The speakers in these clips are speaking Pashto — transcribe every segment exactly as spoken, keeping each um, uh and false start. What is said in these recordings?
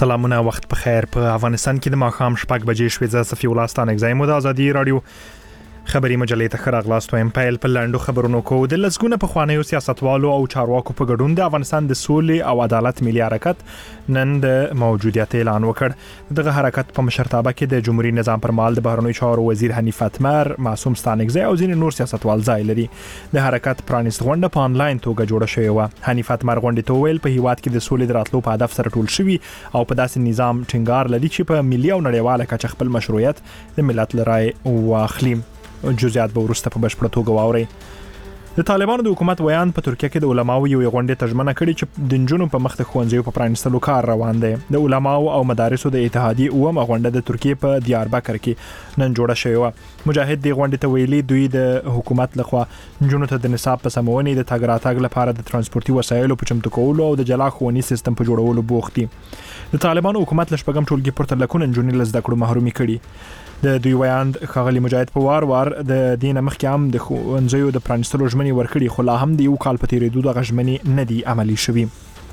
سلامونه، وخت په خیر. په افغانستان کې د ماښام شپږ بجې شوې. زه صفي الله ستانک زایم د ازادي رادیو خبري مجلې ته راغلاست وایم. پیل په لاندو خبرونو کو د لسګونه په خوانیو سیاستوالو او چارواکو په ګډون د افغانستان د سولې او عدالت ملي حرکت نن د موجودیت اعلان وکړ. دغه حرکت په مشرتابه کې د جمهوریت نظام پر مهال د بهرنیو چارو وزیر حنیف اتمر، معصوم ستانک زای او ځینې نور سیاستوال ځای لري. د حرکت پرانیست غونډه په انلاین توګه جوړه شوې و. حنیف اتمر غونډې ته ویل په هیواد کې د سولې د راتلو په هدف سره ټول شوي او په داسې نظام ټینګار لري چې په ملي او نړیواله کچه خپل مشروعیت د ملت لرای واخلي. جزئیات به ورسته په بشپړه توګه واوري. د طالبانو د حکومت ویان په ترکیه کې د علماو یو غونډه ترجمه کړي چې د جنونو په مخ ته خوندزیو په پرانیستلو کار روان دی. د علماو او مدارسو د اتحادیې اومه غونډه د ترکیه په دیاربکر کې نن جوړه شوې و. مجاهد د غونډې ته ویلي دوی د حکومت لخوا جنونو ته د نصاب په سمونې د تګ راتګ لپاره د ترانسپورتي وسایلو په چمتو کولو او د جلا ښوونیز سیستم په جوړولو بوخت دي. د طالبانو حکومت له شپږم ټولګي پورته لکونه جنونې له زده کړو محرومي کړي. د دوی ویاند ښاغلي مجاهد په وار وار د دینه مخکې هم د ښوونځیو د پرانیستلو ژمنې ورکړي، خو لا هم د یو کال په تیریدو دغه ژمنې نه دي عملي شوي.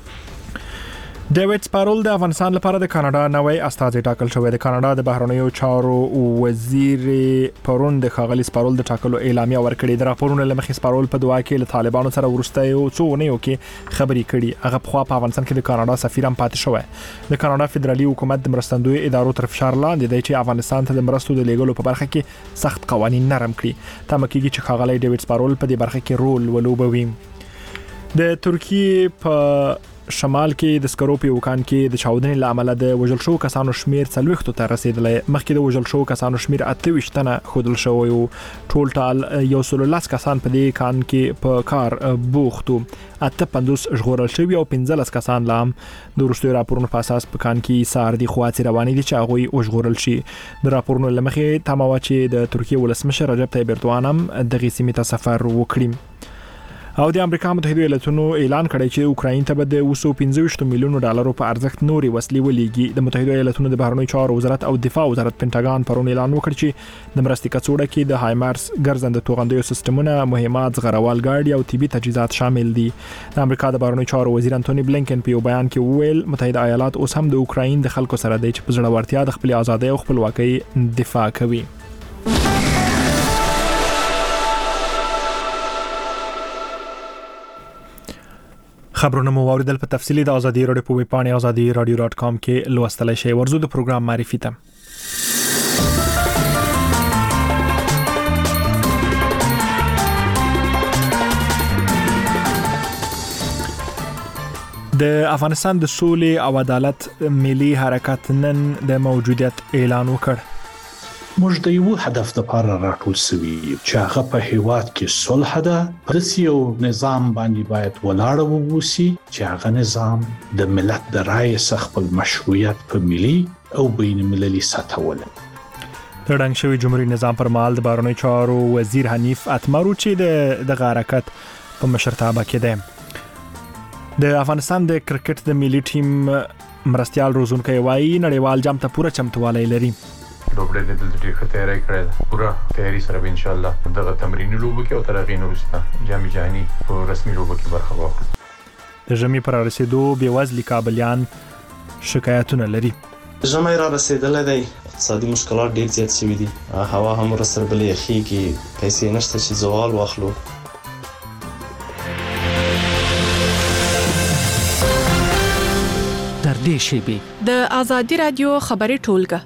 ډیوډ سپارول د افغانستان لپاره د کاناډا نوی استازی ټاکل شوی. د کاناډا د بهرنیو چارو وزیر پرون د ښاغلي سپارول د ټاکلو اعلامیه ورکړې. د راپورونو له مخې سپارول په دوا کې له طالبانو سره وروسته یو څو اونیو کې خبرې کړي. هغه پخوا په افغانستان کې د کاناډا سفیر هم پاتې شوی. د کاناډا فدرالي حکومت د مرستندوی ادارو تر فشار لاندې دی چې افغانستان ته د مرستو د لیږلو په برخه کې سخت قوانین نرم کړي. تمه کېږي چې ښاغلي ډیوډ سپارول په دې برخه کې رول ولوبوي. د ترکیه په شمال کې د سکرو په وکان کې د چاودنې لامل د وژل شو کسانو شمیر څلوېښت ته رسیدلی. مخکې د وژل شو کسانو شمیر اته ویشت تنه ښودل شوی و. ټول ټال یو سل لس کسان په دې کان کې په کار بوختو. اته پنځوس ژغورل شوي او پنځلس کسان لا هم د وروستیو راپورونو په اساس په کان کې سار دي خو هڅې روانې دي چې هغوی وژغورل شي. د راپورونو له مخې تمه وه چې د ترکیې ولسمشر رجب طیب اردوغان هم دغې سیمې ته سفر وکړي. او د امریکا متحده ایالاتونو اعلان کړی چې اوکراین ته به د اوه سوه پنځه ویشت میلیونو ډالرو په ارزښت نوري وسلې ولېږي. د متحده ایالاتونو د بهرنیو چارو وزارت او دفاع وزارت پینټاګان پرون اعلان وکړ چې د مرستې کڅوړه کې د هایمارس ګرځنده توغندیو سیستمونه، مهمات، زغروال ګاډي او طبي تجهیزات شامل دي. د امریکا د بهرنیو چارو وزیر انټونی بلینکن په یو بیان کې وویل متحده ایالات اوس هم د اوکراین د خلکو سره دی چې په زړورتیا د خپل ازادۍ او خپلواکۍ دفاع کوي. خبرونه مو واوریدل. په تفصیلی د ازادي رادیو په ویب پاڼه ازادي رادیو ډاټ کام کې لوستلای شئ. ورزو د پروګرام معرفي ته. د افغانستان د سولې او عدالت ملي حرکت نن د موجودیت اعلان وکړ. موږ د یو هدف لپاره راټول شوي چې هغه په هیواد کې صلح ده. پرسي یو نظام باندې باید ولاړ ووسی چې هغه نظام د ملت د رایې څخه خپل مشروعیت په ملي او بین المللي سطح ولري. د ډنګ شوي جمهوریت نظام پر مهال د بهرنیو چارو وزیر حنیف اتمر چې د دغه حرکت په مشرتابه کې دی. د افغانستان د کرکټ د ملي ټیم مرستیال روزونکی وایي نړیوال جام ته پوره چمتووالی لري. لوبډله د دې ښه تیاری کړې ده. پوره تیاری سره به ان شاء الله دغه تمریني لوبو کې او تر هغې نه وروسته جام جهاني په رسمي لوبو کې برخه واخلو. د ژمي پر رسیدو بېوزلي کابلیان شکایتونه لري. ژمی را رسیدلی دی، اقتصادي مشکلات ډېر زیات شوي دي، هوا هم ورسره بلې یخېږي، پیسې نشته چې زوال واخلو. در دې شیبې د ازادي رادیو خبري ټولګه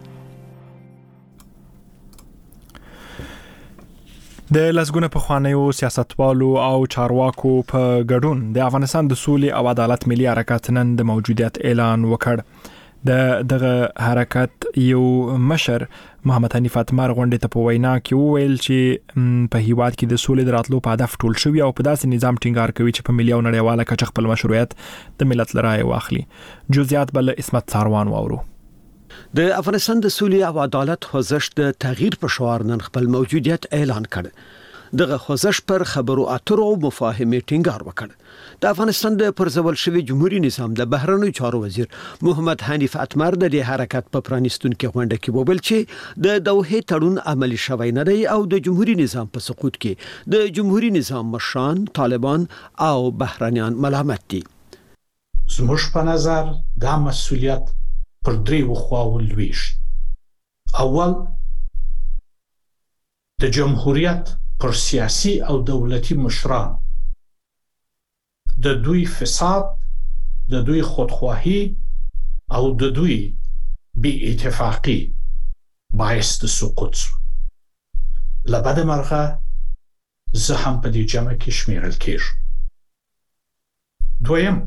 د لسګونه په خوانیو سیاستوالو او چارواکو په ګډون د افغانستان د سولې او عدالت ملي حرکت نن د موجودیت اعلان وکړ. د دغه حرکت یو مشر محمد حنیف اتمر غونډې ته په وینا کې وویل چې په هیواد کې د سولې د راتلو په هدف ټول شوي او په داسې نظام ټینګار کوي چې په ملي او نړیواله کچه خپل مشروعیت د ملت له رایې واخلي. جزئیات به له عصمت څاروان واورو. د افغانستان د سولې او عدالت خوځښت د تغییر په شعار نن خپل موجودیت اعلان کړ. دغه خوځښت پر خبرو اترو او مفاهمې ټینګار وکړ. د افغانستان د پرځول شوی جمهوریت نظام د بهرنیو چارو وزیر محمد حنیف اتمر د دې حرکت په پرانیستونکو غونډه کې وویل چې د دوحې تړون عملی شوی نه دی او د جمهوریت نظام په سقوط کې د جمهوریت نظام مشران، طالبان او بهرنیان ملامت دي. زموږ په نظر دا مسؤلیت پر دریو خواو لویشت. اول د جمهوریت پر سیاسی او دولتی مشران د دوی فساد، د دوی خودخواهی او د دوی بی اتفاقی باعث د سقوط شو. لبد مرغه زه هم په دې جمع کې شمیرل کېږم. دویم،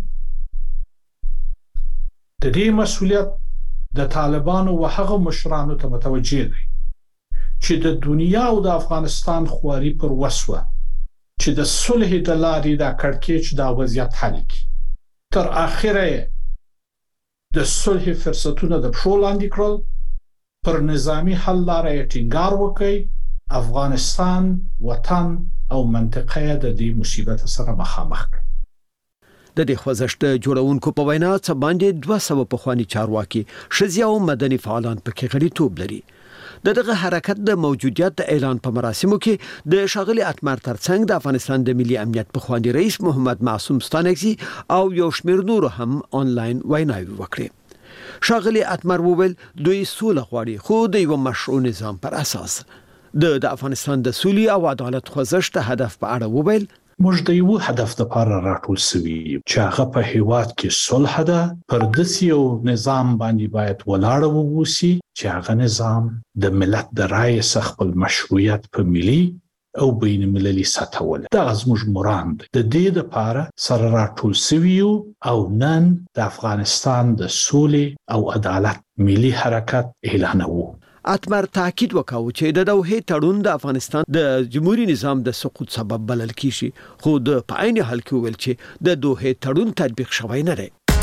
د دې مسؤلیت د طالبانو و هغه مشرانو ته متوجه دی چې د دنیا او د افغانستان خواري پر وسوه چې د صلح د لارې دا کړکېچ دا وضعیت حل کړي. تر اخره د صلح فرصتونه د پښو لاندې کړل، پر نظامی حل لارې ټینګار وکړي. افغانستان وطن او منطقه د دې مصیبت سره مخامخ کړي. د دې خوځښت جوړونکو په وینا څه باندې دوه سوه پخواني چارواکي، ښځې او مدني فعالان پکې غړیتوب لري. د دغه حرکت د موجودیت د اعلان په مراسمو کې د ښاغلي اتمر ترڅنګ د افغانستان د ملي امنیت پخوانی رئیس محمد معصوم ستانکزي او یو شمېر نور هم آنلاین ویناوي وکړې. ښاغلي اتمر وویل دوی سوله غواړي، خو د یو مشروع نظام پر اساس. د د افغانستان د سولې او عدالت خوځښت هدف په اړه وویل موږ د یو هدف لپاره راټول سوي چې هغه په هیواد کې صلح ده. پر داسې یو نظام باندې باید ولاړ ووسی چې هغه نظام د ملت د رایې څخه خپل مشروعیت په ملي او بین المللي سطح ولري. دا زموږ مرام دی. د دې لپاره سره راټول سوي او نن د افغانستان د سولې او عدالت ملي حرکت اعلانوو. اتمر تاکید وکاو چې د دوحې تړون د افغانستان د جمهوریت نظام د سقوط سبب بلل کیږي، خو د په عین حال کې ویل چې د دوحې تړون تطبیق شوی نه دی.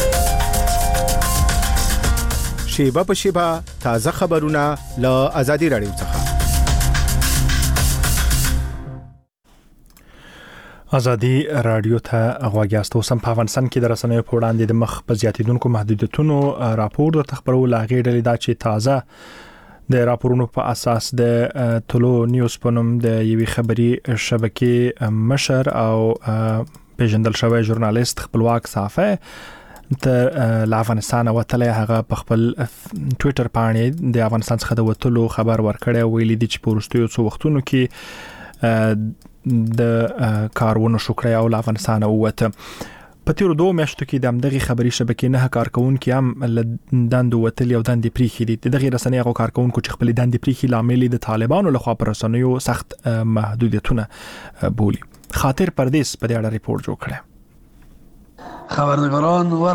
شیبه په شیبه تازه خبرونه له ازادي رادیو څخه. ازادي رادیو ته غواګاستو سم په افغانستان کې د رسنیو په وړاندې د مخ په زیاتیدونکو محدودیتونو راپور د تخبرو لاغې ډلې دا چې تازه د راپورونو په اساس د ټولو نیوز په نوم د یوې خبري شبکې مشر او پیژندل شوی ژورنالیست خپلواک صحافي ته افغانستان وتلې هغه په خپل ټوئیټر باندې د افغانستان څخه د وټلو خبر ورکړی، ویلي دی چې په وروستیو څو وختونو کې د کارونو شکریا او افغانستان ووته. په تیرو دوه میاشتو کې د همدغه خبري شبکې نه کارکونکو هم دندو وتلی او دندې پریخي دي. دغه رسنۍ هغه کارکونکو چې خپل دندې پریخي لامل د طالبانو لخوا پر رسنیو سخت محدودیتونه بولي. خاطر پردیس په دې اړه ریپورت جوړ کړی. خبرنگاران و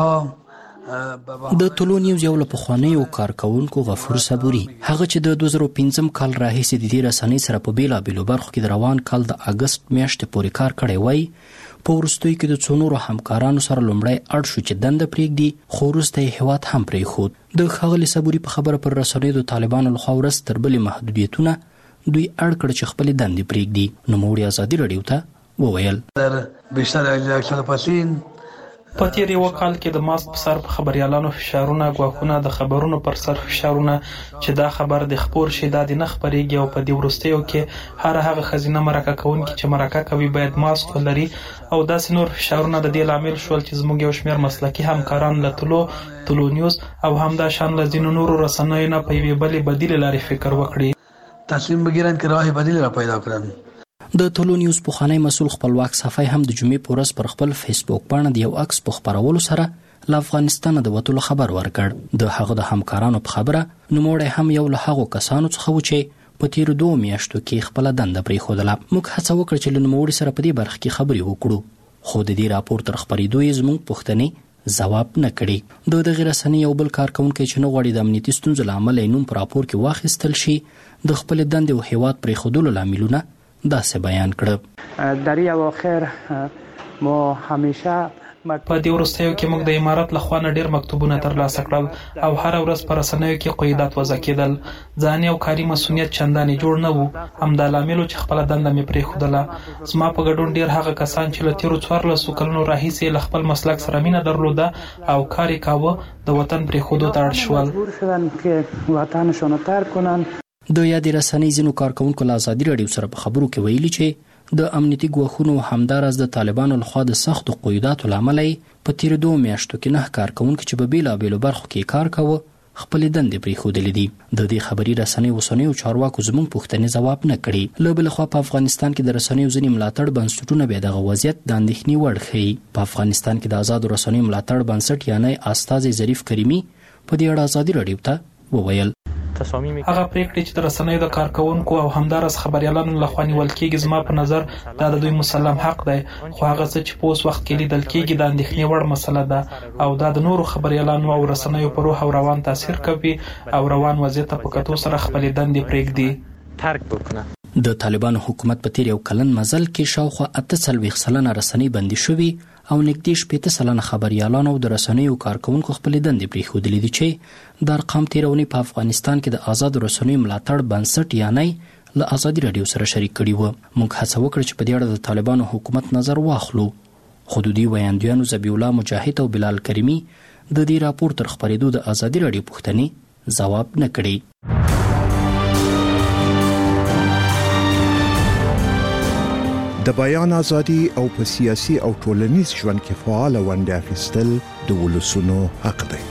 رسنه‌ها د ټولو نیوز یو له پخوانیو کارکونکو غفور صبوري هغه چې د دوه زره او پنځم کال راهیسې د دې رسنۍ سره په بیلابیلو برخو کې د روان کال د اگست میاشتې پورې کار کړی وای. په وروستیو کې د څو نورو همکارانو سره لومړی اړ شو چې دنده پرېږدي، خو وروسته یې هیواد هم پرېښود. د ښاغلي صبوري په خبره پر رسنیو د طالبانو لخوا ورځ تر بلې محدودیتونه دوی اړ کړ چې خپلې دندې پرېږدي. نوموړي ازادي رادیو ته وویل در بیشتر اکشن پسین په تیر یو کال کې د ماسک په سر په خبريالانو فشارونه، غواخونه د خبرونو پر سر فشارونه چې دا خبر د خبر شي د نه خبريږي او په دې ورستیو کې هر هغه خزینه مرکه کوونکي چې مرکه کوي باید ماسک ولري او داسې نور فشارونه د دې لامل شول چې زموږ یو شمېر مسلکي همکاران له ټولو ټولو نیوز او همدا شان له ځینو نورو رسنیو نه په یوې بلې بدیل لارې فکر وکړي، تصمیم بګیرن چې راه بدیل را پیدا کړن. د ټولو نیوز پخوانی مسول خپلواک صحافي هم د جمعې په ورځ پر خپل فیسبوک باندې د یو عکس په خبرولو سره له افغانستان د وټولو خبر ورکړ. د هغه د همکارانو په خبره نوموړی هم یو له هغو کسانو څخه و چې په تیرو دوه میاشتو کې خپل دنده پرېښودله. موږ هڅه وکړه چې له نوموړي سره په دې برخه کې خبرې وکړو، خو د دې راپور تر خبرېدو یې زموږ پوښتنې ځواب نه کړي. د دغې رسنۍ یو بل کارکونکی چې نه غواړي د امنیتي ستونزو له امله یې نوم په راپور کې واخیستل شي د خپلې دندې او هیواد پرېښودلو لاملونه داسې بیان کړ. در این اواخر ما همیشه په دې وروستیو کې موږ د امارات له خوا نه ډېر مکتوبونه ترلاسه کړل او هر ورځ په رسنیو کې قیودات وضع کېدل. ځاني او کاري مسؤلیت چندانې جوړ نه و، همدا لامل چې خپله دنده مې پرېښودله. زما په ګډون ډېر هغه کسان چې له تېرو څوارلسو کلونو راهیسې له خپل مسلک سره مینه درلوده او کار یې کاوه د وطن پرېښودو ته اړ شول. مجبور شدن که وطنشان ترک کنن. د یادې رسنۍ ځینو کارکونکو له ازادي رادیو سره په خبرو کې ویلي چې د امنیتي ګواښونو همدارس د طالبانو لخوا د سختو قیوداتو لامل په تیر دوه میاشتو کې نه کارکونکو چې په بیلابیلو برخو کې کار کاوه خپل دندې پریښودلې دي. د دې خبري رسنۍ اوسنیو چارواکو زموږ پوښتنې ځواب نه کړي. له بل خوا په افغانستان کې د رسنیو ځینې ملاتړ بنسټونه به دغه وضعیت د اندېښنې وړ ښیي. په افغانستان کې د آزادو رسنیو ملاتړ بنسټ یعنی استازي ظریف کریمي په دې اړه ازادي رادیو ته وویل هغه پریکړې چې د رسنیو د کارکونکو او همدارس خبريالانو لخوا نیول کېږي زما په نظر دا د دوی مسلم حق دی، خو هغه څه چې په اوس وخت کې لیدل کېږي د اندېښنې وړ مسله ده او دا د نورو خبريالانو او رسنیو په روح او روان تاثیر کوي او روان وضعیت په کتو سره خپل دندې پرېږدي ترک وکړه. د طالبانو حکومت په تیر یو کلن مزل کې شاوخوا اته څلوېښت سلنه رسنۍ بندي شوي او نږدې شپېته سلنه خبريالانو او د رسنیو کارکونکو خپل دندې پرېښودلې دي چې د ارقام تیرونې په افغانستان کې د آزادو رسنیو ملاتړ بنسټ یعنی له ازادي رادیو سره شریک کړي وو. موږ هڅه وکړه چې په دې اړه د طالبانو حکومت نظر واخلو. حدودي ویاندویانو ذبیح الله مجاهد او بلال کریمي د دې راپور تر خبرېدو د ازادي رادیو پوښتنې ځواب نه کړي. د بیان ازادي او په سیاسي او ټولنیز ژوند کې فعال ونډه اخیستل د ولسونو حق دی.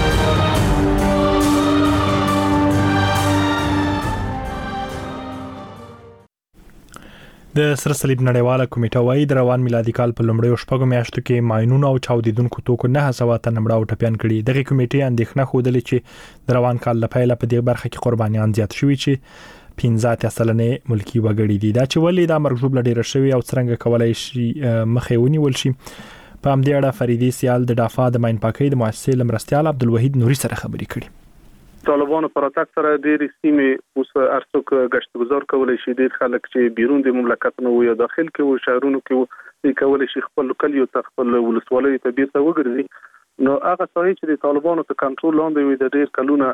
د سره صلیب نړیواله کمیټه وايي د روان میلادي کال په لومړیو شپږو میاشتو کې ماینونو او چاودیدونکو توکو نه سوا ته نمړه او ټپيان کړي. دغه کمیټې اندېښنه خوده چې د روان کال لپاره په دې برخه کې قربانيان زیات شوي چې پنځه اتیا سلنه ملکی وګړي دي. دا چې ولې دا مرګ ژوبل ډیر شوی او څنګه کولای شي مخې ونیول شي په همدې اړه فریدي سیال د دافا د ماین پاکۍ د مؤسسې لمرستيال عبدالوحید نوري سره خبرې کړي. طالبانو پر اتاک سره ډېر سیمې اوس ارڅوک غشت گزار کولای شي. ډېر خلک چې بیرون د مملکت نه وي داخل کې او شهرونو کې کولای شي خپل کلیو ته خپل ولسوالۍ ته بیرته وګرځي. نو هغه ځای چې د طالبانو په کنټرول لاندې وي د ډېر کلونه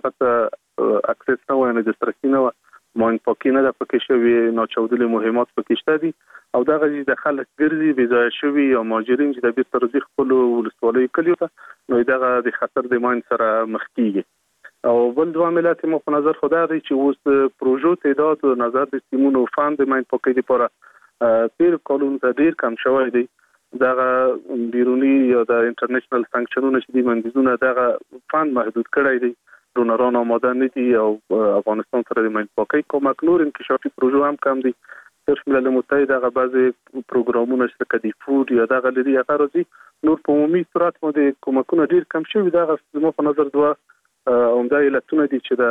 هغه اکسس نه وای نه د سترسي نه ماین پاکي نه د پکې شوی ناچودلې مهمات پکې شته دي او دا غږی د خلک ګرځي بې ځای شوی او ماجرین چې د بیرته رځي خپل ولسوالۍ کلیو ته نو دا د خطر د ماین سره مخ کیږي. او بل دوه ملت مو په نظر خو دا دی چې اوس پروژو تعداد نظر د سیمونو فاند ماین پاکي لپاره پیر قانون ته ډیر کم شوی دی. دا بیرونی یا د انټرنیشنل سانکشنونو چې د منځونه دا فاند محدود کړی دی. ډونران آماده نه دي او افغانستان سره د ماین پاکۍ کومک نور انکشافي پروژو هم کم دي. صرف ملل متحد هغه بعضي پروګرامونه شرکت دی فود یا دغه لري هغه راځي نور په عمومي صورت باندې کومکونه ډیر کم شوی. دا زموږ په نظر دوه عمده علتونه دي چې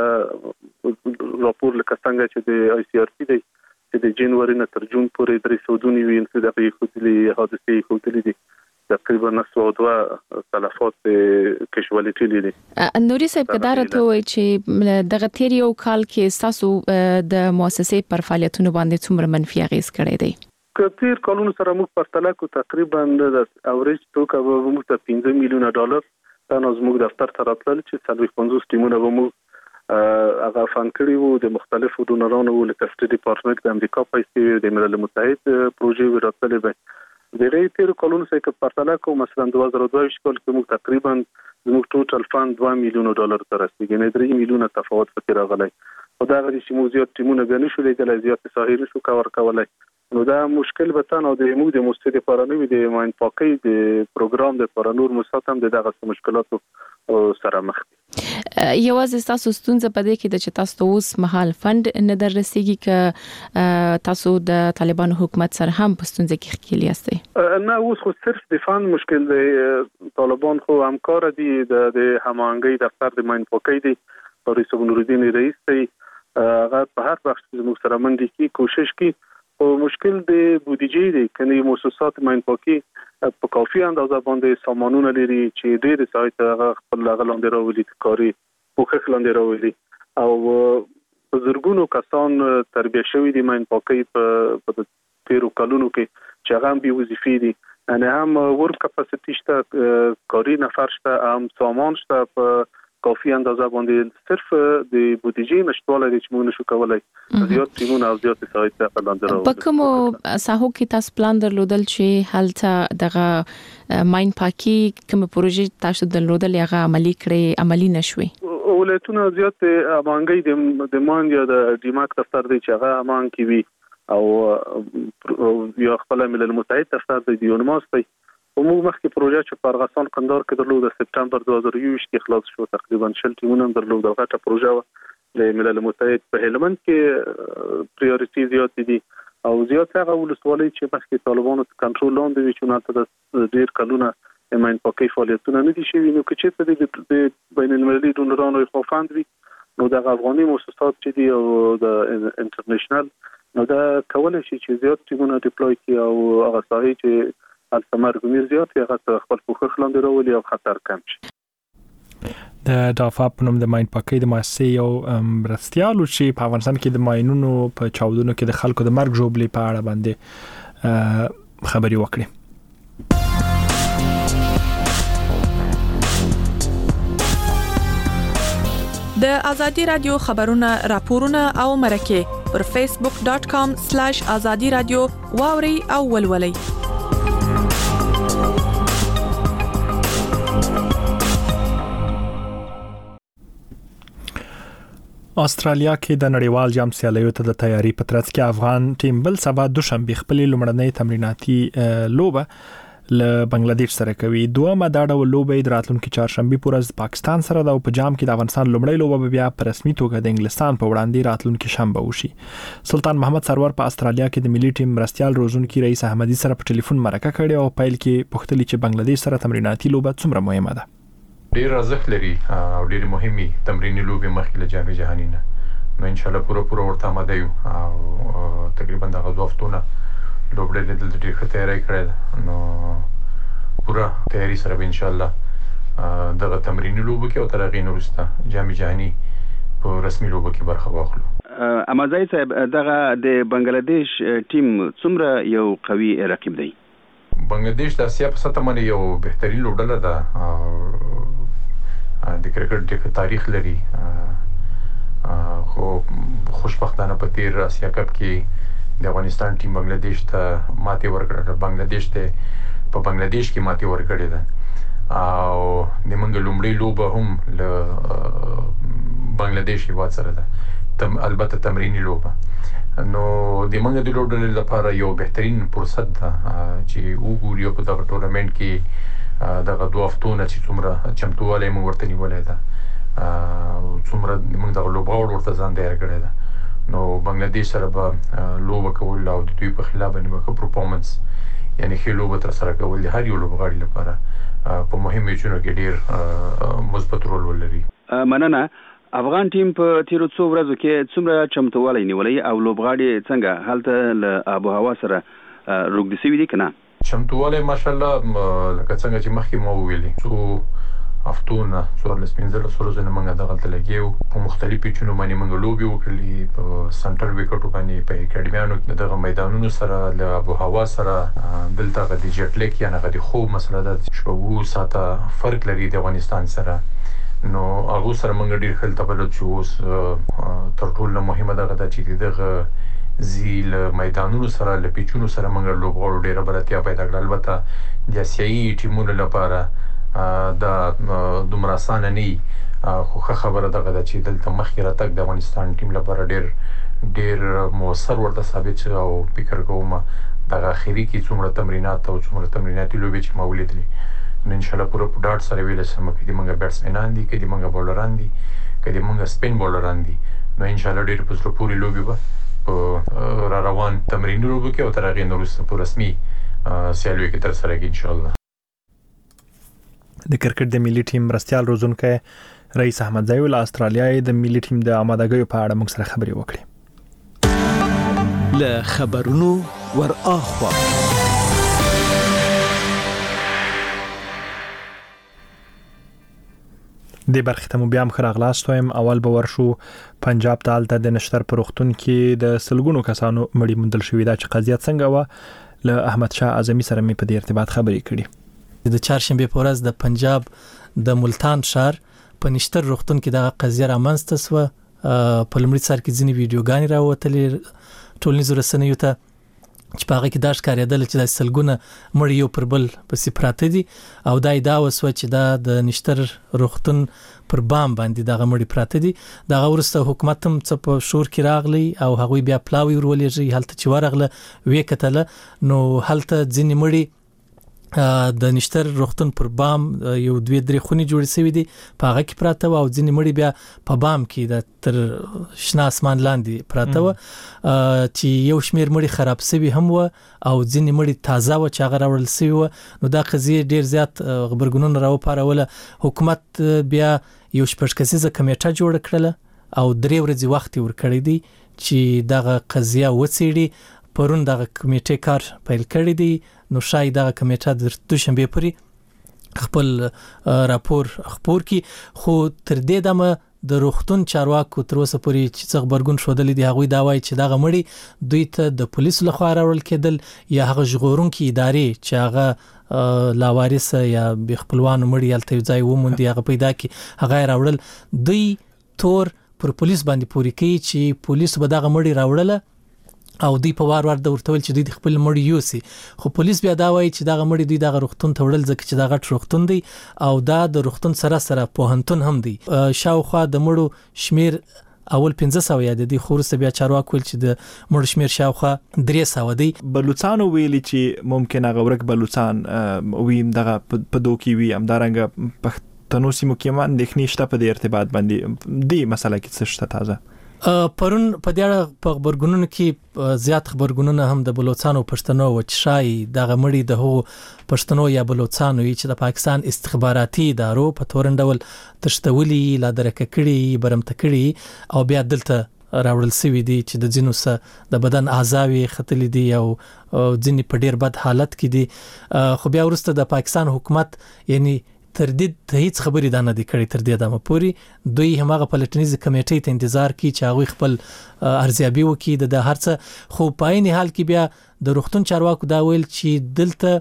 دا راپور لکه څنګه چې د آی سی آر سی دی چې د جنوري نه تر جون پورې درې سعودي وی ان د خپلې حادثې خپلې دي تقریبا نسو دوه تلفات کیشوالټی لري. نوري صاحب کدارت وای چې دغه تیر یو کال کې تاسو د مؤسسې پر فعالیتونو باندې څومره منفي اغیز کړی دی؟ کثیر کلونو سره موږ پرتله کو تقریبا د اوریج توګه به موږ ته پنځه میلیونه ډالر دا نو موږ دفتر ته راتلل چې څلوېښت پنځوس ټیمونه به موږ هغه فان کړی وو د مختلفو ډونرانو لکه سټډي ډپارټمنټ د امریکا پیسې د ملل متحد پروژې وراتلې به د ری تیر کلونو سره په پرتله کو مثلا دوه زره دوه کال کې موږ تقریبا زموږ ټوټل فاند دوه میلیونه ډالر ته رسیدي نه درې میلیونه تفاوت پکې راغلی. او دا غوډي چې موږ زیات ټیمونه غنښ شو لیدل زیات ساحل شو کور کولای نو دا مشکل به تاسو د موږ د مستری لپاره نه وي د ماین پاکي د پروګرام د لپاره نور مساتم د دغه مشکلاتو سره مخ دي. یوازې تاسو ستونزه پدې کې د چې تاسو اوس محل فند نه دررسیږي ک تاسو د طالبانو حکومت سره هم په ستونزه کې ښکیل یاستئ؟ نه اوس خو صرف د فند مشکل دی. طالبان خو همکار دي د هماهنګي دفتر د ماین پاکي دی رئیس نوردین رئیس دی هغه په هر وخت زموږ سره منډي کی کوشش کی او مشکل د بودیجې دی کني مؤسسات ماین پاکي په کافي اندازه باندې سامانونه لري چې ډېر سایت هغه خپل لاندې راولي کاری پوښښ لاندې راولي او بزرګونو کسان تربیه شوی دي ماین پاکي په تیرو کلونو کې چې هغه به وظیفې دي ان هم ورک کپاسټی شته کاری نفر شته هم سامان شته په کافي اندازه باندې صرف د بودیجې نشټواله دي چې موږ نشو کولای زیات ټیمونه او زیات سایت ته لاندې راوړو. په کومو ساحو کې تاسو پلان درلودل چې هلته دغه ماین پاکي کوم پروژې تاسو درلودل هغه عملی کړی عملی نشوي؟ ولایتونه زیات امانګي د د مان یا د ډیماک دفتر دی چې هغه امان کې وي او یو خپل ملل متحد ته د یونماس په موږ مخکې پروژه چې په افغانستان قندهار کې درلوده سپتامبر دوه هزار و یوولس کې خلاص شو تقریبا شل ټیمونه درلوده غټه پروژه د ملل متحد په هلمند کې پریورټي زیات دي او زیات هغه ولسوالۍ چې مخکې طالبانو کنټرول لاندې وي چې نه د ډیر کلونه ماین پاکي فعالیتونه نه دي شوي نو چې څه د بین المللي ډونرانو خوفاند وي نو د افغاني مؤسسات چې دي او د انټرنیشنل نو دا کولای شي چې زیات ټیمونه ډیپلوي کړي او هغه صحیح چې التمر ګمیر زیات هغه خپل پوښښ لاندې راولي او خطر کم شي د دافا په نوم د ماین پاکي د مؤسسې یو مرستیالو چې په افغانستان کې د ماینونو په چاودنو کې د خلکو د مرګ جوړبلې په اړه باندې خبري وکړي. د ازادي رادیو خبرونه راپورونه او مرکه پر فیسبوک ډاٹ کام سلیش ازادي رادیو واوري او ولولي. استرالیا کې د نړیوال جام سیالیو ته د تیاری په ترڅ کې افغان ټیم بل سبا دوشنبه خپل لومړنۍ تمریناتي لوبه له بنگلاديش سره کوي. دوه مداړه لوبه د راتلونکي چهارشنبه پورز پاکستان سره د په جام کې د افغانستان لومړی لوبه بیا په رسمي توګه د انګلستان په وړاندې راتلونکي شنبه وشي. سلطان محمد سرور په استرالیا کې د ملي ټیم مرستيال روزونکي رئیس احمدي سره په ټلیفون مرکه کړې او پایل کې پوښتنه چې بنگلاديش سره تمریناتي لوبه څومره مهمه ده. ډیر ارزښت لري او ډیر مهمه تمرینی لوبې مخکې له جام جهانی نه نو ان شاء الله پوره پوره ورته آماده یو او تقریبا د غوښتو هفتونه لوبډې د ډیر ښه تیاری کړې نو پوره تیاری سره ان شاء الله دغه تمرینی لوبو کې او تر هغې نه وروسته جام جهانی په رسمي لوبو کې برخه واخلو. امازای صاحب دغه د بنگلاديش ټیم څومره یو قوي رقیب دی؟ بنگلاديش د اسیا په سطح باندې یو بهترین لوبډله ده د کرکټ د تاریخ لري خو خوشبختانه په تیر اسیا کپ کې د افغانستان ټیم بنگلاديش ته ماتې ورکړه. بنگلاديش ته په بنگلاديش کې ماتې ورکړه ده او د موږ لومړی لوبه هم له بنگلاديش هیواد سره ده تم البته تمرینی لوبه نو د موږ د لوبډلې لپاره یو بهترین فرصت ده چې وګورو په دغه ټورنمنت کې دغه دوه هفتونه چې څومره چمتووالی موږ ورته نیولی ده څومره موږ دغه لوبغاړو ورته ځان تیار کړی ده نو بنگلاديش سره به لوبه کول او د دوی په خلاف باندې به ښه پرفارمنس یعنی ښې لوبه ترسره کول د هر یو لوبغاړي لپاره په مهم میچونو کې ډېر مثبت رول ولري. مننه. افغان ټیم په تیرو څو ورځو کې څومره چمتووالی نیولی او لوبغاړي څنګه هلته له آب و هوا سره روږدي شوي دي که نه؟ چمتووالی ماشاءالله لکه څنګه چې مخکې ما وویلې څو هفتونه څوارلس پنځلس ورځو نه موږ دغلته لګیا یو په مختلفو پیچونو باندې موږ لوبې وکړلې په سنټر ویکټو باندې په اکاډمیانو کې دغه میدانونو سره له آب و هوا سره دلته هغه د جیټ لیک یا هغه د خوب مسله ده چې په اووه ساعته فرق لري د افغانستان سره نو هغه سره موږ ډېر ښه تبلد شو. اوس تر ټولو مهمه دغه ده چې دغه زیل میدانونو سره له پیچونو سره موږ لوبغاړو ډېره بلدتیا پیدا کړه. البته د اسیایي ټیمونو لپاره دا دومره اسانه نه وي خو ښه خبره دغه ده چې دلته مخکې راتګ د افغانستان ټیم لپاره ډېر ډېر مؤثر ورته ثابت شو او فکر کوم دغه اخري کې څومره تمرینات او څومره تمریناتي لوبې چې ما ولیدلې نو انشاءالله پوره په ډاډ سره ویلی شم که د موږ بیټسمینان دي که د موږ بولران دي که د موږ سپین بولران دي نو انشاءالله ډېر په زړه پورې لوبې به په را روان تمریني لوبو کې او تر هغې نه وروسته په رسمي سیالیو کې ترسره کړي انشاءالله. د کرکټ د ملي ټیم مرستيال روزونکی رئیس احمدزی ول استرالیا د ملي ټیم د آمادګیو په اړه موږ سره خبرې وکړې. له خبرونو ور اخوا د برخه ته مو بیا هم خراغلاست وایم. اول به ورشو پنجاب ته الته د نشتر پروختون کې د سلګونو کسانو مړی مندل شوې ده چې قضیه څنګه و له احمد شاه اعظمي سره مې په دې ارتباط خبرې کړې. د چهارشنبه په ورځ د پنجاب د ملتان شهر په نشتر پروختون کې دغه قضیه رامنځته شوه. په لومړي سر کې ځینې ویډیوګانې راوتلې ټولنیزو رسنیو ته چې په هغه کې دا ښکارېدل چې د سلګونه مړ یو پر بل پسې پراته دي او دا دا وسو چې دا د نشتر روغتون پر بام باندې دغه مړی پراته دي. دغه ورسته حکومت هم څه په شور کې راغلی او هغوی بیا پلاوی ورولېږي هلته چې ورغله وې کتله نو هلته ځینې مړی د نشتر روغتون پر بام یو دوی درې خونې جوړې شوې دي په هغه کې پراته و او ځینې مړي بیا په بام کې د تر شنه اسمان لاندې پراته و چې یو شمیر مړي خراب شوي هم و او ځینې مړي تازه و چې هغه راوړل شوي و. نو دا قضیه ډیر زیات غبرګونونه راوپاروله. حکومت بیا یو شپږ کسیزه کمیټه جوړه کړله او درې ورځې وخت ورکړی دی چې دغه قضیه وڅېړي. پرون دغه کمیټې کار پیل کړی دی نو شاید دغه کمیټه د دوشنبه پورې خپل راپور خپور کی. خو تر دې دمه د روغتون چارواکو تر اوسه پورې چې څه خبرګون شودلې دي هغوی دا وایي چې دغه مړي دوی ته د پولیسو لخوا راوړل کېدل یا هغه ژغورونکي ادارې چې هغه لاوارثه یا بې خپلوانو مړي هلته یو ځای وموندي هغه پیدا کړي هغه راوړل. دوی تور پر پولیس باندې پورې کوي چې پولیسو به دغه مړي راوړله او دوی په وار وار د ورتول چې دوی د خپل مړي یوسي. خو پولیس بیا دا وایي چې دغه مړي دوی دغه روغتون ته وړل ځکه چې دا غټ روغتون دی او دا د روغتون سره سره پوهنتون هم دی. شاوخوا د مړو شمیر اول پنځه سوه یاد دي خو وروسته بیا چارواکو ویل چې د مړو شمیر شاوخوا درې سوه دی. بلوچستان ویلي چې ممکن هغه ورک بلوچستان ویم دغه په دوکي وي همدارنګه پښتنو سیمو کې هم اندېښنې شته په دې ارتباط باندې دې مسله کې څه شته تازه؟ پرون په دې اړه په خبرګونونو کې زیات خبرګونونه هم د بلوچستان او پښتنو و چې شای دغه مړي د هغو پښتنو یا بلوچستانو چې د پاکستان استخباراتي ادارو په تورن ډول تشتولي لا درکه کړي برمته کړي او بیا دلته راوړل شوی دی چې د ځینو سره د بدن اعضاوي خطلې دي او ځینې په ډیر بد حالت کې دي. خو بیا وروسته د پاکستان حکومت یعنی تر دې ته هیڅ خبرې دا نه دي کړې تر دې دمه پورې دوی هماغه پلټنیزه کمیټې ته انتظار کوي چې هغوی خپل ارزیابي وکړي د هر څه. خو په عین حال کې بیا د روغتون چارواکو دا ویل چې دلته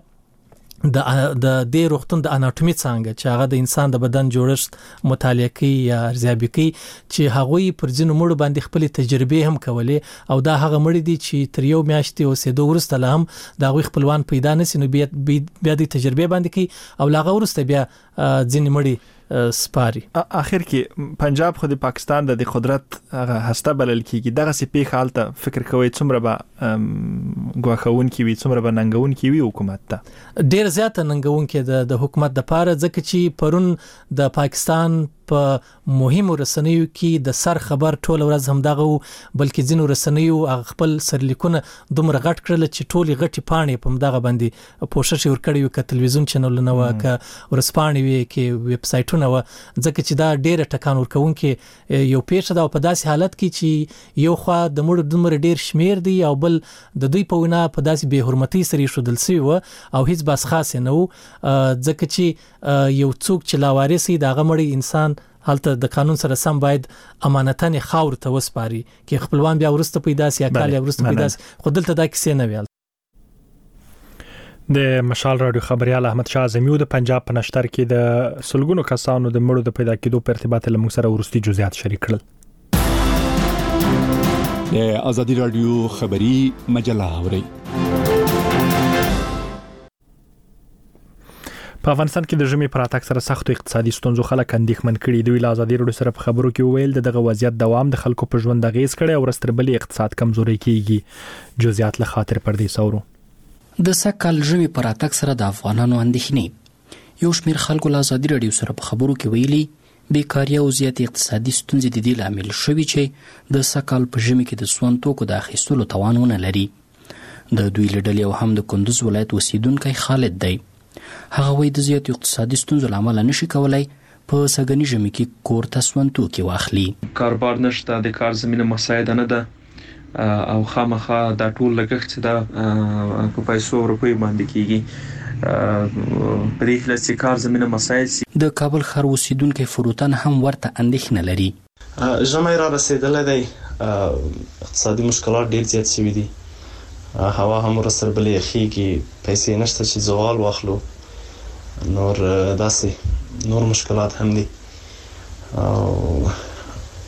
د د دې روغتون د اناټومي څنګه چې هغه د انسان د بدن جوړښت مطالعه کوي یا ارزیابي کوي چې هغوی پر ځینو مړو باندې خپل تجربې هم کولې او دا هغه مړي دي چې تر یو میاشتې اوسېدو وروسته لا هم د هغوی خپلوان پیدا نشي نو بیا بیا د تجربې باندې کوي او لا هغه وروسته بیا ځینې مړي سپاري. اخر کې پنجاب خو د پاکستان د قدرت هغه هسته بلل کیږي دغه سي پیښه حالت فکر کوي څومره به غواخون کی وي څومره به ننګون کی وي حکومت ته ډیر زیات ننګون کې د حکومت د پاره ځکه چې پرون د پاکستان په مهمو رسنیو کې د سر خبر ټول ورځ هم دغه بلکې ځینو رسنیو خپل سرلیکونه دومره غټ کړل چې ټولي غټي پاڼې په مدغه باندې پوښښ ورکړی و ک تلویزیون چینلونه و ک ورسپانې وی کې ویب سایټونه و ځکه چې دا ډیره ټکان ورکوونکې یو پیښه ده په داسې حالت کې چې یو خوا د مړو دومره ډیر شمیر دی او بل د دوی په وینا په داسې بې حرمتۍ سره شودل سوی و او هیڅ بس خاص نه و ځکه چې یو څوک چې لاوارثي دغه مړی انسان هلته د قانون سره سم باید امانتانه خاور ته وسپاري کې خپلوان بیا ورسته پیدا سي اکل ورسته پیدا سي خو دلته دا کیسه نه ویل. د مشال رادیو خبريال احمد شاه زمیو د پنجاب په نشتر کې د سلګونو کسانو د مړو د پیدا کېدو په ارتباط له موږ سره ورستي جزئیات شریک کړل. د ازادي رادیو خبري مجله اوري په افغانستان کې د ژمي پر اتاک سره سخت اقتصادي ستونزو خلک اندېښمن کړي دوی له ازادي رادیو سره په خبرو کې ویل دغه وضعیت دوام د خلکو په ژوند غیز کړي او رستربلي اقتصاد کمزوري کیږي. جزئیات له خاطر پر دې سورو د سکل ژمي پر اتاک سره د افغانانو اندېښنې یو شمېر خلکو له ازادي رادیو سره په خبرو کې ویلي بیکاري او زیات اقتصادي ستونزې د دې لامل شوي چې د سکل په ژمي کې د سون توکو د اخیستلو توان ونه لري. د دوی له ډلې او هم د کندوز ولایت اوسیدونکی خالد دی. هغه وایي د زیات اقتصادي ستونزو له امله نشي کولای په سږني ژمي کې کور ته سون توکي واخلي. کاروبار نشته د کار زمینه مساعده نه ده او خامخا د ټول لګښت چې دا په پیسو روپی باندې کیږي په دې حالت کې کار زمینه مساعد سي. د کابل ښار اوسیدونکو فروتن هم ورته اندېښنه لري. ژمی را رسیدلی دی اقتصادي مشکلات ډیر زیات شوي دي هوا هم ورسره بلې یخیږي پیسې نشته چې زغال واخلو نور داسې نور مشکلات هم دي او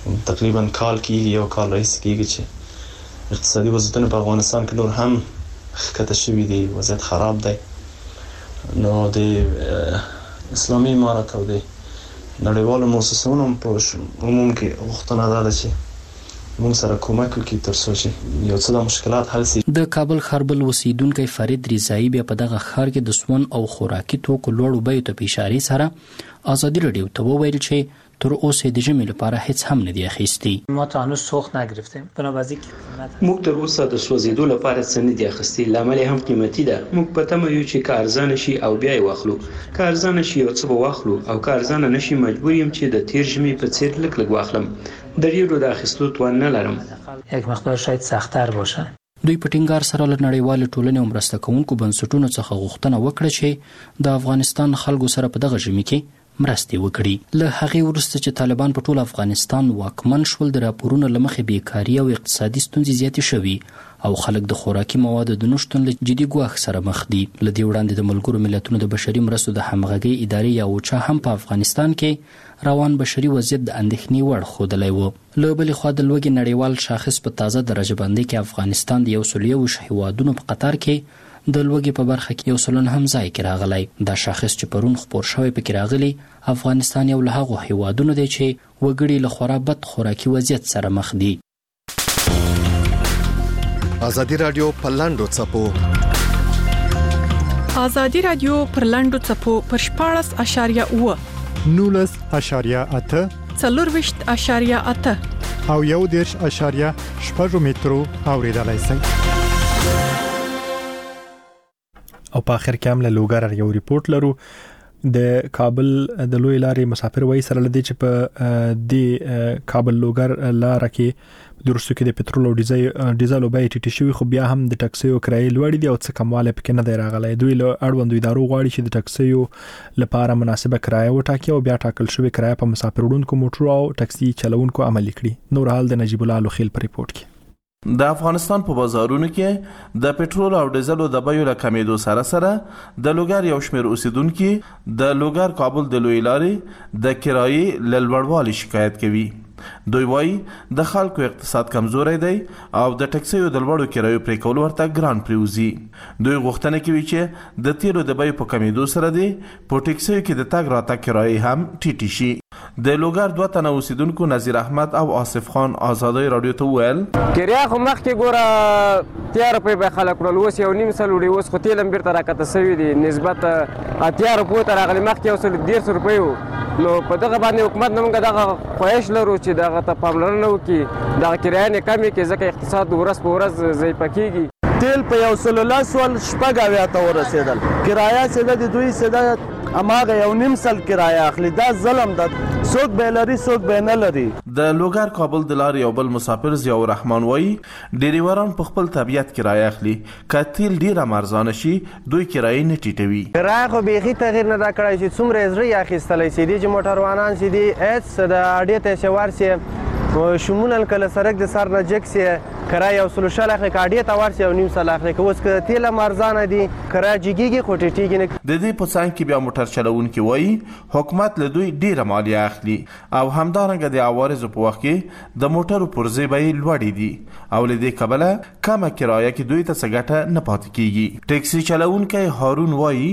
تقریبا کال کېږي یو کال رئیس کېږي چې اقتصادي وضعیتونه په افغانستان کې نور هم ښکته شوي دي، وضعیت خراب دی. نو د اسلامي امارت او د نړیوالو مؤسسونو په عموم کې غوښتنه ده چې موږ سره کومک وکړي تر څو چې یو څه د مشکلات حل شي. د کابل خربل اوسیدونکی فرید رضایی بیا په دغه ښار کې د سون او خوراکي توکو لوړو بیو ته په اشارې سره ازادي راډیو ته وویل چې تر اوسه د ژمي لپاره هیڅ هم نه دی اخیستی. ما تا هنوز سوخت نگرفتیم بنابراین موږ تر اوسه د سوځیدو لپاره څه نه دی اخیستی، لامل هم قیمتي ده. موږ په تمه یو چې که ارزانه شي او بیا یې واخلو، که ارزانه شي یو څه به واخلو او که ارزانه نشي مجبور یم چې د تیر ژمي په څیر لږ لږ واخلم. د ډیرو د اخیستلو توان نه لرم. یک مقدار شاید سخت‌تر باشه. دوی په ټینګار سره له نړیوال ټولنې او مرسته کوونکو بنسټونو څخه غوښتنه وکړه چې د افغانستان خلکو سره په دغه ژمي کې مرستې وکړي. له هغې وروسته چې طالبان په ټول افغانستان واکمن شول، د راپورونو له مخې بیکاري او اقتصادي ستونزې زیاتې شوي او خلک د خوراکي موادو د نشتون له جدي ګواښ سره مخ دي. له دې وړاندې د ملګرو ملتونو د بشري مرستو د همغږۍ ادارې یا اوچا هم په افغانستان کې روان بشري وضعیت د اندېښنې وړ ښودلی و. له بلې خوا د لوږې نړیوال شاخص په تازه درجه بندۍ کې افغانستان د یو سل یو هیوادونو په قطار کې د لوږې په برخه کې یو سلن هم ځای کې راغلی. دا شاخص چې پرون خپور شوی پکې راغلی، افغانستان یو له هغو هیوادونو دی چې وګړي له خورا بد خوراکي وضعیت سره مخ دي. ازادي رادیو په لاندو څپو ازادي رادیو پر لاندو څپو پر شپاړس اشاریه اوه نولس اشاریه اته څلورویشت اشاریه اته او یو دېرش اشاریه شپږ مترو اوریدلای شئ. او په اخر کې هم له لوګر یو ریپورت لرو. د کابل د لوی لارې مسافر وای سره لدی چې په د کابل لوګر لار کې د روسو کې د پټرول او ډیزل او بیې ټیټې شوی، خو بیا هم د ټکسیو کرایې لوړې دي او څه کمواله پکې نه دی راغلی. دوی له اړوندو ادارو غواړي چې د ټکسیو لپاره مناسبه کرایه وټاکي او بیا ټاکل شوی کرایه په مسافر وړونکو موټرو او ټکسي چلوونکو عملي کړي. نور حال د نجیب الله لوخیل په ریپورت کې. د افغانستان په بازارونو کې د پټرول او ډیزلو د بیو له کمیدو سره سره د لوګر یو شمېر اوسیدونکو د لوګر کابل د لوی لارې د کرایې له لوړوالي شکایت کوي. دوی وایي د خلکو اقتصاد کمزوري دی او د ټکسیو د لوړو کرایو پرې کول ورته ګران پریوزي. دوی غوښتنه کوي چې د تیلو د بیو په کمیدو سره دی په ټکسیو کې د تګ راتګ کرایې هم ټیټې شي. د لوګر دوه تنه اوسیدونکو نذیر احمد او آصف خان ازادي رادیو ته ویل کریا خو مخکې ګوره تیار روپۍ به خلک ورل اوس یو نیم سل وړي، اوس خو تیل هم بیرته راکته سوي دي نسبت اتیا روپیو ته راغلی، مخکې یو سل دېرش روپۍ و. نو په دغه باندې حکومت نه موږ دغه خواهش لرو چې دغه ته پاملرنه وکړي، دغه کرایه کمې کړي ځکه اقتصاد ورځ په ورځ ضعیفه کیږي. تیل په یو سل لس ول شپږ اویا ته ورسېدل، کرایه سیده د دوی سیده اماغه یو نیم سل کرایه اخلي. دا ظلم ده، څوک به لري څوک به نه لري. د لوګر کابل د لارې یو بل مسافر ضیاء الرحمن وایي ډریوران په خپل طبیعت کرایه اخلي، که تیل ډیره ارزانه شي دوی کرایه نه ټیټوي. کرایه خو بیخي تغیر نه دا کړی چې څومره زړه یې اخیستلی سي دي چې موټروانان سي دي هېڅ د اډې ته چې ورسي شمولا کله سرک د سر نه جګ سي کرایه یو سلو شل اخلي، که اډې ته ورسي یو نیم سل اخلي. که اوس که تیل هم ارزانه دي کرایه جګېږي خو ټیټېږي نه. د دې په څنګ کې بیا موټر چلوونکي وایي حکومت له دوی ډیره مالیه اخلي او همدارنګه د عوارضو په وخت کې د موټرو پرزې بیې لوړې دي او له دې کبله کمه کرایه کې دوی ته څه ګټه نه پاتې کیږي. ټیکسي چلوونکی هارون وایي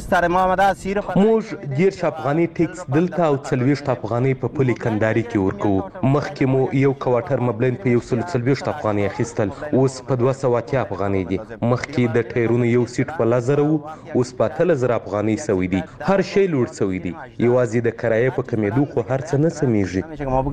موږ دېرش افغاني ټیکس دلته او څلوېښت افغانۍ په پلي کندهاري کې ورکوو. مخکې مو یو کوارټر مبلین په یو سل څلوېښت افغانۍ اخیستل، اوس په دوه سوه اتیا افغانۍ دي. مخکې د ټایرونو یو سیټ په لس زره و، اوس په اتلس زره افغانۍ سوی دي. هر شی لوړ سوی دي، یوازې د کرایې په کمیدو خو هر څه نه سمیږي.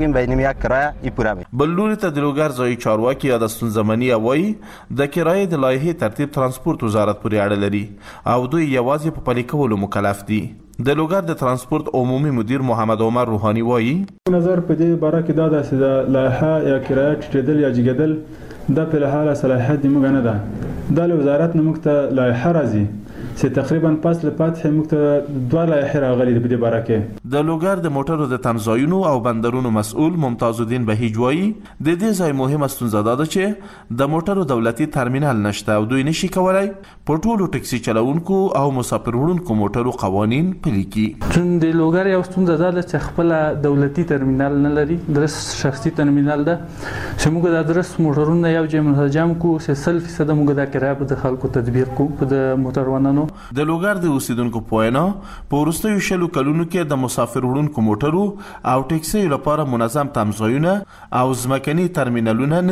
بل لوري ته د لوګر ځایي چارواکي یاده ستونزمني وایي د کرایې د لایحې ترتیب ترانسپورت وزارت پورې اړه لري او دوی یوازې په پلي کولو مکلف دي. د لوګر د ترانسپورت عمومي مدیر محمد عمر روحاني وایي نظر په دې باره کې دا داسې د لایحه یا کرایه ټیټېدل یا جګېدل دا په لحاله صلاحیت د موږ نه ده. دا له وزارت نه موږ ته لایحه راځي چې تقریبا پس له فتح موږ ته دوه لایحې راغلي دي په دې باره کې. د لوګر د موټرو د تمځایونو او بندرونو مسؤل ممتاز الدین بهیج وایي د دې ځای مهمه ستونزه ده چې د موټرو دولتي ترمینل نشته او دوی نشي کولای په ټولو ټکسي چلوونکو او مسافر وړونکو موټرو قوانین پلي کړي. چون د لوګر یو ستونزه ده چې خپل دولتي ترمینل نه لري، درس شخصي ترمینل ده چې موږ د درس موټرونو یو ځای منسجم کو چې سل فیصد موږ د کرایه په خلکو تدبیر کو په د موټروانانو. د لوګر د اوسیدونکو په وینا په وروستیو شلو کلونو کې د مسافر وړونکو موټرو او ټکسي لپاره منظم تمځایونه او ځمکني ترمینلونه